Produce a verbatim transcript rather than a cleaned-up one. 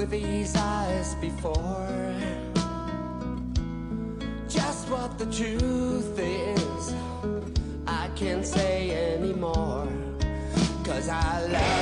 with these eyes before. Just what the truth is, I can't say anymore, 'cause I love